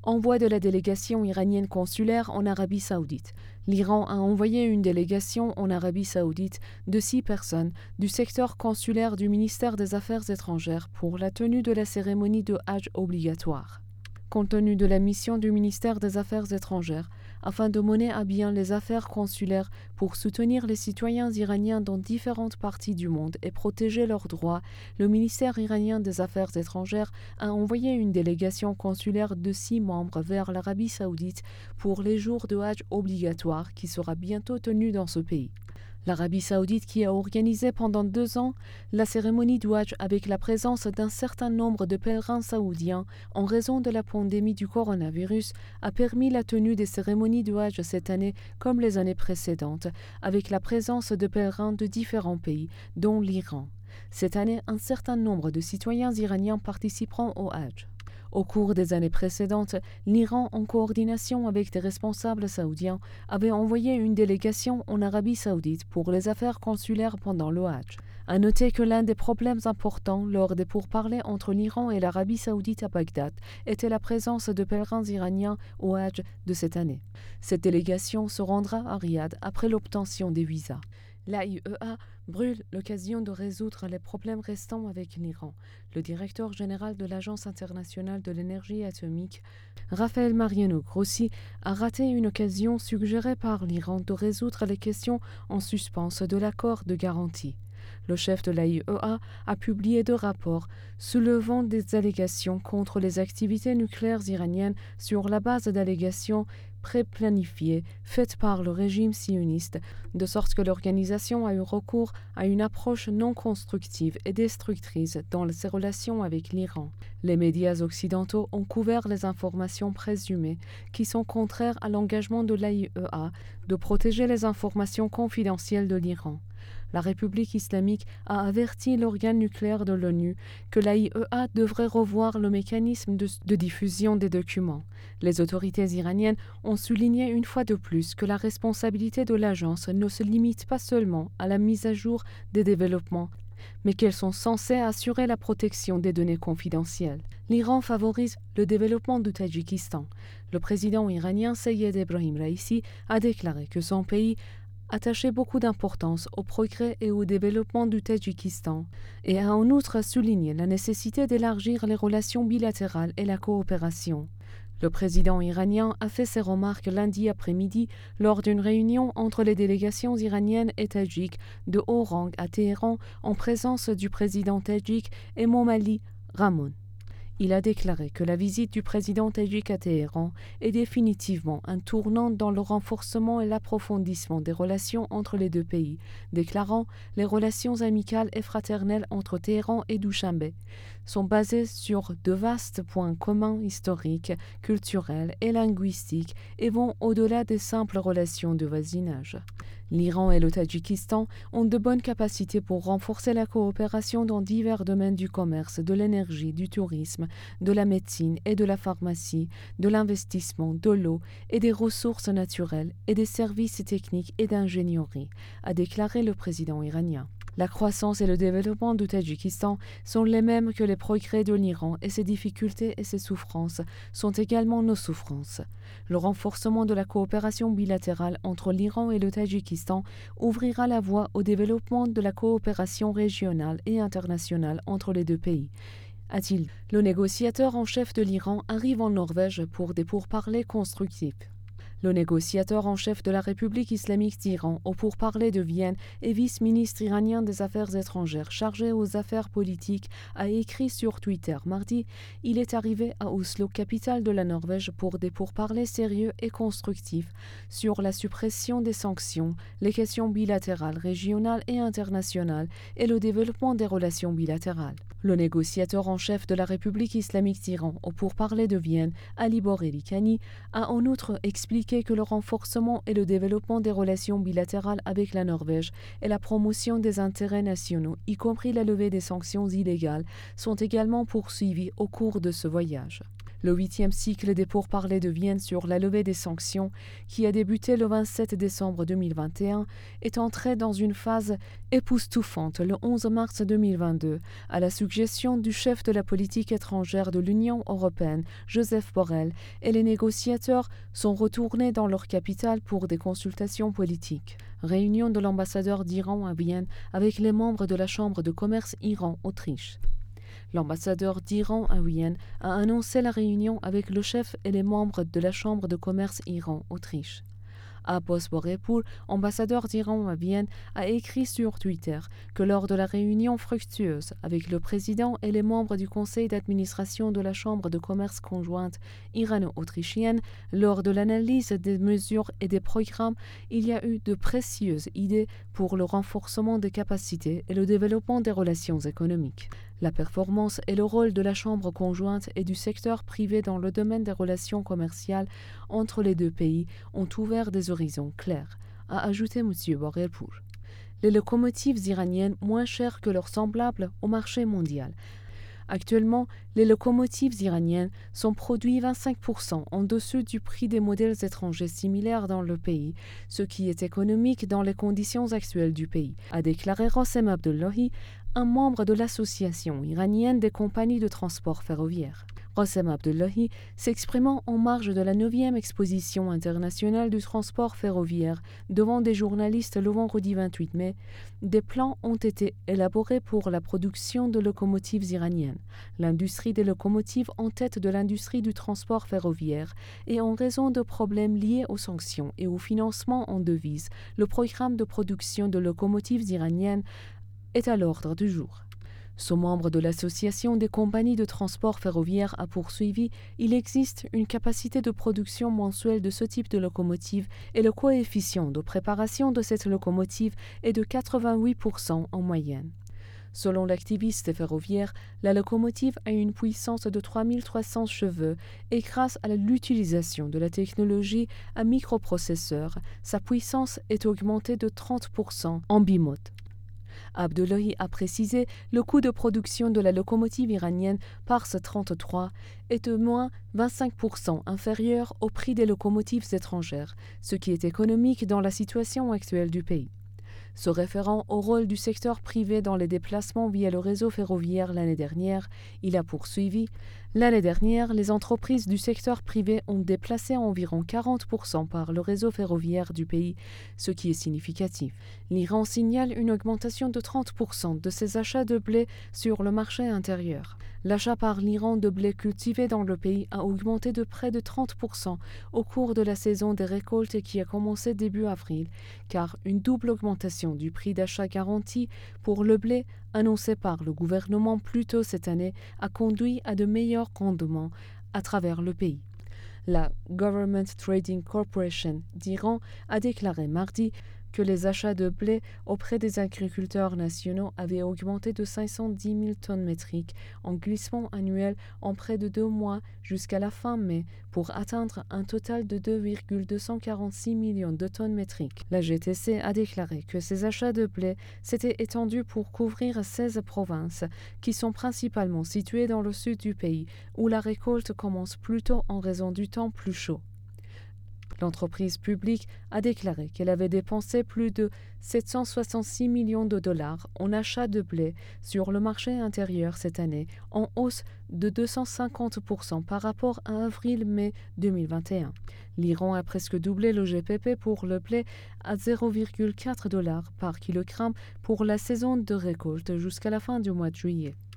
Envoi de la délégation iranienne consulaire en Arabie saoudite. L'Iran a envoyé une délégation en Arabie saoudite de 6 personnes du secteur consulaire du ministère des Affaires étrangères pour la tenue de la cérémonie de Hajj obligatoire. Compte tenu de la mission du ministère des Affaires étrangères, afin de mener à bien les affaires consulaires pour soutenir les citoyens iraniens dans différentes parties du monde et protéger leurs droits, le ministère iranien des Affaires étrangères a envoyé une délégation consulaire de 6 membres vers l'Arabie saoudite pour les jours de Hajj obligatoire qui sera bientôt tenu dans ce pays. L'Arabie saoudite qui a organisé pendant 2 ans la cérémonie du Hajj avec la présence d'un certain nombre de pèlerins saoudiens en raison de la pandémie du coronavirus a permis la tenue des cérémonies du Hajj cette année comme les années précédentes, avec la présence de pèlerins de différents pays, dont l'Iran. Cette année, un certain nombre de citoyens iraniens participeront au Hajj. Au cours des années précédentes, l'Iran, en coordination avec des responsables saoudiens, avait envoyé une délégation en Arabie saoudite pour les affaires consulaires pendant le Hajj. À noter que l'un des problèmes importants lors des pourparlers entre l'Iran et l'Arabie saoudite à Bagdad était la présence de pèlerins iraniens au Hajj de cette année. Cette délégation se rendra à Riyad après l'obtention des visas. L'AIEA brûle l'occasion de résoudre les problèmes restants avec l'Iran. Le directeur général de l'Agence internationale de l'énergie atomique, Rafael Mariano Grossi, a raté une occasion suggérée par l'Iran de résoudre les questions en suspens de l'accord de garantie. Le chef de l'AIEA a publié 2 rapports soulevant des allégations contre les activités nucléaires iraniennes sur la base d'allégations pré-planifiées faites par le régime sioniste, de sorte que l'organisation a eu recours à une approche non constructive et destructrice dans ses relations avec l'Iran. Les médias occidentaux ont couvert les informations présumées qui sont contraires à l'engagement de l'AIEA de protéger les informations confidentielles de l'Iran. La République islamique a averti l'organe nucléaire de l'ONU que l'AIEA devrait revoir le mécanisme de diffusion des documents. Les autorités iraniennes ont souligné une fois de plus que la responsabilité de l'agence ne se limite pas seulement à la mise à jour des développements, mais qu'elles sont censées assurer la protection des données confidentielles. L'Iran favorise le développement du Tadjikistan. Le président iranien Seyed Ebrahim Raïssi a déclaré que son pays attachait beaucoup d'importance au progrès et au développement du Tadjikistan et a en outre souligné la nécessité d'élargir les relations bilatérales et la coopération. Le président iranien a fait ces remarques lundi après-midi lors d'une réunion entre les délégations iraniennes et tadjiques de haut rang à Téhéran en présence du président tadjik Emomali Rahmon. Il a déclaré que la visite du président tadjik à Téhéran est définitivement un tournant dans le renforcement et l'approfondissement des relations entre les 2 pays, déclarant « Les relations amicales et fraternelles entre Téhéran et Dushanbe sont basées sur de vastes points communs historiques, culturels et linguistiques et vont au-delà des simples relations de voisinage. » L'Iran et le Tadjikistan ont de bonnes capacités pour renforcer la coopération dans divers domaines du commerce, de l'énergie, du tourisme, de la médecine et de la pharmacie, de l'investissement, de l'eau et des ressources naturelles et des services techniques et d'ingénierie, a déclaré le président iranien. La croissance et le développement du Tadjikistan sont les mêmes que les progrès de l'Iran et ses difficultés et ses souffrances sont également nos souffrances. Le renforcement de la coopération bilatérale entre l'Iran et le Tadjikistan ouvrira la voie au développement de la coopération régionale et internationale entre les 2 pays, a-t-il dit. Le négociateur en chef de l'Iran arrive en Norvège pour des pourparlers constructifs. Le négociateur en chef de la République islamique d'Iran au pourparlers de Vienne et vice-ministre iranien des Affaires étrangères chargé aux affaires politiques a écrit sur Twitter mardi « Il est arrivé à Oslo, capitale de la Norvège, pour des pourparlers sérieux et constructifs sur la suppression des sanctions, les questions bilatérales, régionales et internationales et le développement des relations bilatérales. » Le négociateur en chef de la République islamique d'Iran au pourparlers de Vienne, Ali Borelikani, a en outre expliqué que le renforcement et le développement des relations bilatérales avec la Norvège et la promotion des intérêts nationaux, y compris la levée des sanctions illégales, sont également poursuivis au cours de ce voyage. Le 8e cycle des pourparlers de Vienne sur la levée des sanctions, qui a débuté le 27 décembre 2021, est entré dans une phase époustouflante le 11 mars 2022, à la suggestion du chef de la politique étrangère de l'Union européenne, Joseph Borrell, et les négociateurs sont retournés dans leur capitale pour des consultations politiques. Réunion de l'ambassadeur d'Iran à Vienne avec les membres de la Chambre de commerce Iran-Autriche. L'ambassadeur d'Iran à Vienne a annoncé la réunion avec le chef et les membres de la Chambre de commerce Iran-Autriche. Abbas Borepour, ambassadeur d'Iran à Vienne, a écrit sur Twitter que lors de la réunion fructueuse avec le président et les membres du conseil d'administration de la Chambre de commerce conjointe irano-autrichienne, lors de l'analyse des mesures et des programmes, il y a eu de précieuses idées pour le renforcement des capacités et le développement des relations économiques. La performance et le rôle de la Chambre conjointe et du secteur privé dans le domaine des relations commerciales entre les deux pays ont ouvert des horizons clairs, a ajouté M. Borepour. Les locomotives iraniennes moins chères que leurs semblables au marché mondial. Actuellement, les locomotives iraniennes sont produites 25% en dessous du prix des modèles étrangers similaires dans le pays, ce qui est économique dans les conditions actuelles du pays, a déclaré Rossem Abdullahi, un membre de l'association iranienne des compagnies de transport ferroviaire. Rossem Abdullahi, s'exprimant en marge de la 9e exposition internationale du transport ferroviaire devant des journalistes le vendredi 28 mai, des plans ont été élaborés pour la production de locomotives iraniennes, l'industrie des locomotives en tête de l'industrie du transport ferroviaire, et en raison de problèmes liés aux sanctions et au financement en devises, le programme de production de locomotives iraniennes est à l'ordre du jour. Son membre de l'association des compagnies de transport ferroviaire a poursuivi, il existe une capacité de production mensuelle de ce type de locomotive et le coefficient de préparation de cette locomotive est de 88% en moyenne. Selon l'activiste ferroviaire, la locomotive a une puissance de 3300 chevaux et grâce à l'utilisation de la technologie à microprocesseur, sa puissance est augmentée de 30% en bimode. Abdullahi a précisé le coût de production de la locomotive iranienne Pars 33 est de moins 25% inférieur au prix des locomotives étrangères, ce qui est économique dans la situation actuelle du pays. Se référant au rôle du secteur privé dans les déplacements via le réseau ferroviaire l'année dernière, il a poursuivi « L'année dernière, les entreprises du secteur privé ont déplacé environ 40% par le réseau ferroviaire du pays, ce qui est significatif. L'Iran signale une augmentation de 30% de ses achats de blé sur le marché intérieur. L'achat par l'Iran de blé cultivé dans le pays a augmenté de près de 30% au cours de la saison des récoltes qui a commencé début avril, car une double augmentation du prix d'achat garanti pour le blé annoncé par le gouvernement plus tôt cette année a conduit à de meilleurs rendements à travers le pays. La Government Trading Corporation d'Iran a déclaré mardi que les achats de blé auprès des agriculteurs nationaux avaient augmenté de 510 000 tonnes métriques en glissement annuel en près de 2 mois jusqu'à la fin mai pour atteindre un total de 2,246 millions de tonnes métriques. La GTC a déclaré que ces achats de blé s'étaient étendus pour couvrir 16 provinces qui sont principalement situées dans le sud du pays où la récolte commence plus tôt en raison du temps plus chaud. L'entreprise publique a déclaré qu'elle avait dépensé plus de 766 millions de dollars en achats de blé sur le marché intérieur cette année, en hausse de 250% par rapport à avril-mai 2021. L'Iran a presque doublé le GPP pour le blé à 0,4 $ par kilogramme pour la saison de récolte jusqu'à la fin du mois de juillet.